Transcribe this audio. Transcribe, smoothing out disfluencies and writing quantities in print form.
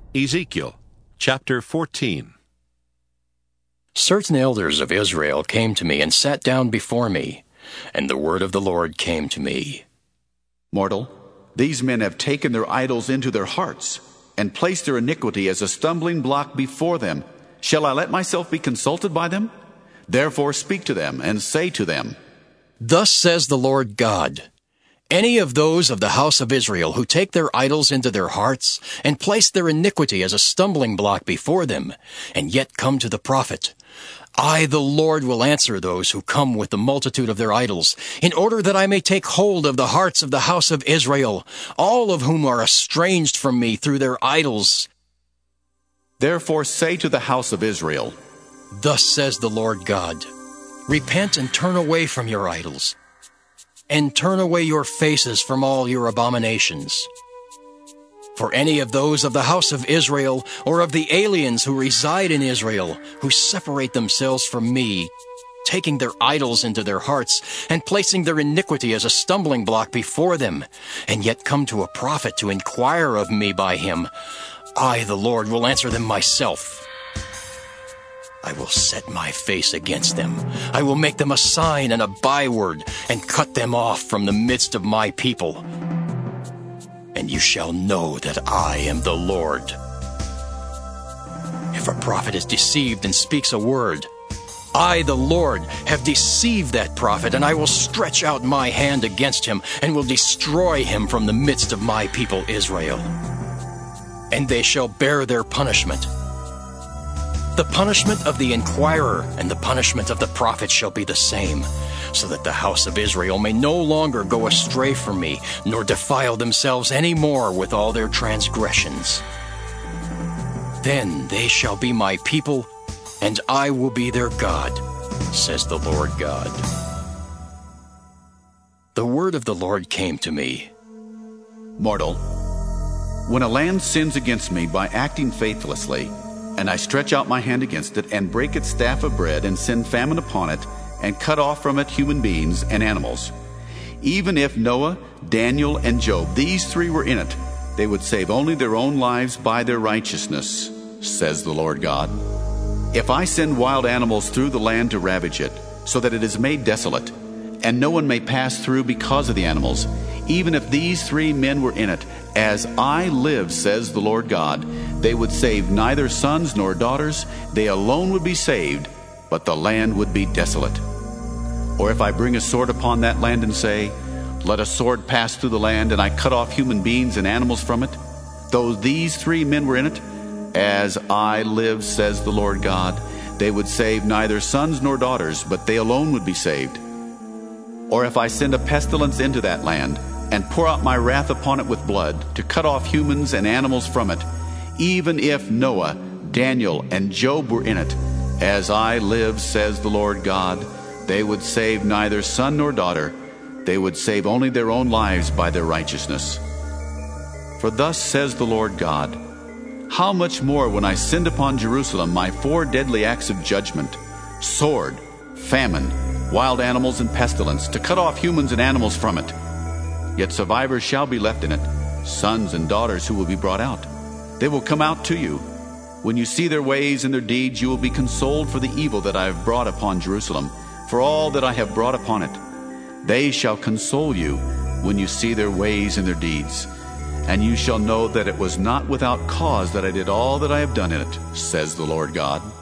Ezekiel chapter 14. Certain elders of Israel came to me and sat down before me, and the word of the Lord came to me. Mortal, these men have taken their idols into their hearts, and placed their iniquity as a stumbling block before them. Shall I let myself be consulted by them? Therefore speak to them, and say to them, Thus says the Lord God, any of those of the house of Israel who take their idols into their hearts, and place their iniquity as a stumbling block before them, and yet come to the prophet, I, the Lord, will answer those who come with the multitude of their idols, in order that I may take hold of the hearts of the house of Israel, all of whom are estranged from me through their idols. Therefore say to the house of Israel, Thus says the Lord God, repent and turn away from your idols, and turn away your faces from all your abominations. For any of those of the house of Israel, or of the aliens who reside in Israel, who separate themselves from me, taking their idols into their hearts, and placing their iniquity as a stumbling block before them, and yet come to a prophet to inquire of me by him, I, the Lord, will answer them myself. I will set my face against them. I will make them a sign and a byword, and cut them off from the midst of my people. And you shall know that I am the Lord. If a prophet is deceived and speaks a word, I, the Lord, have deceived that prophet, and I will stretch out my hand against him, and will destroy him from the midst of my people Israel. And they shall bear their punishment. The punishment of the inquirer and the punishment of the prophet shall be the same, so that the house of Israel may no longer go astray from me, nor defile themselves any more with all their transgressions. Then they shall be my people, and I will be their God, says the Lord God. The word of the Lord came to me. Mortal, when a land sins against me by acting faithlessly, and I stretch out my hand against it, and break its staff of bread, and send famine upon it, and cut off from it human beings and animals, even if Noah, Daniel, and Job, these three were in it, they would save only their own lives by their righteousness, says the Lord God. If I send wild animals through the land to ravage it, so that it is made desolate, and no one may pass through because of the animals, even if these three men were in it, as I live, says the Lord God, they would save neither sons nor daughters, they alone would be saved, but the land would be desolate. Or if I bring a sword upon that land and say, let a sword pass through the land, and I cut off human beings and animals from it, though these three men were in it, as I live, says the Lord God, they would save neither sons nor daughters, but they alone would be saved. Or if I send a pestilence into that land, and pour out my wrath upon it with blood, to cut off humans and animals from it, even if Noah, Daniel, and Job were in it, as I live, says the Lord God, they would save neither son nor daughter, they would save only their own lives by their righteousness. For thus says the Lord God, how much more when I send upon Jerusalem my 4 deadly acts of judgment, sword, famine, wild animals, and pestilence, to cut off humans and animals from it. Yet survivors shall be left in it, sons and daughters who will be brought out. They will come out to you. When you see their ways and their deeds, you will be consoled for the evil that I have brought upon Jerusalem, for all that I have brought upon it. They shall console you when you see their ways and their deeds. And you shall know that it was not without cause that I did all that I have done in it, says the Lord God.